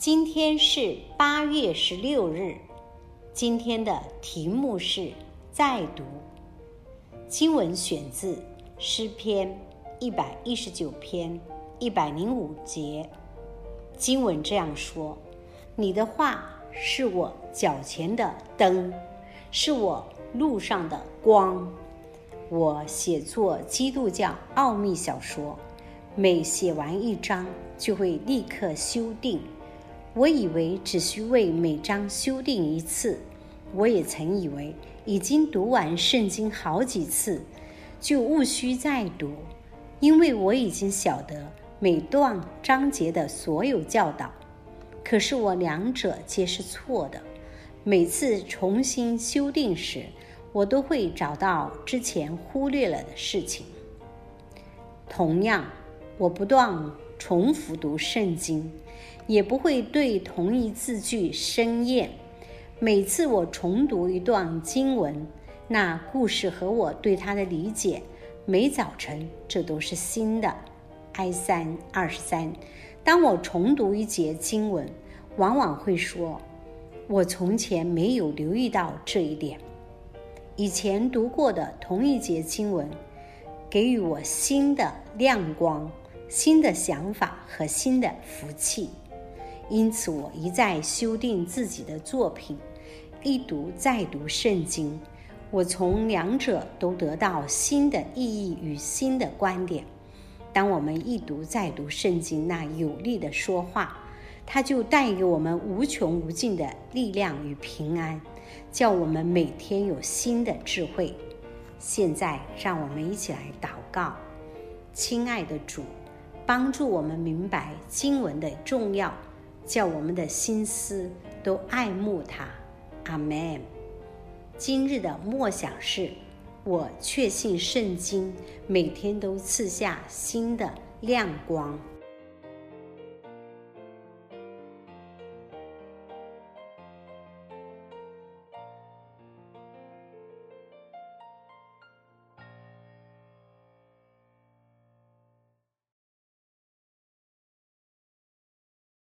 今天是8月16日，今天的题目是再读。经文选自诗篇119篇105节。经文这样说：你的话是我脚前的灯，是我路上的光。我写作基督教奥秘小说，每写完一章就会立刻修订。我以为只需为每章修订一次，我也曾以为已经读完圣经好几次，就无需再读，因为我已经晓得每段章节的所有教导。可是我两者皆是错的，每次重新修订时，我都会找到之前忽略了的事情。同样，我不断重复读圣经，也不会对同一字句生厌。每次我重读一段经文，那故事和我对它的理解，每早晨这都是新的。I3 23，当我重读一节经文，往往会说，我从前没有留意到这一点。以前读过的同一节经文，给予我新的亮光、新的想法和新的福气。因此我一再修订自己的作品，一读再读圣经，我从两者都得到新的意义与新的观点。当我们一读再读圣经那有力的说话，它就带给我们无穷无尽的力量与平安，叫我们每天有新的智慧。现在让我们一起来祷告。亲爱的主，帮助我们明白经文的重要，叫我们的心思都爱慕它。阿们。今日的默想是，我确信圣经每天都赐下新的亮光。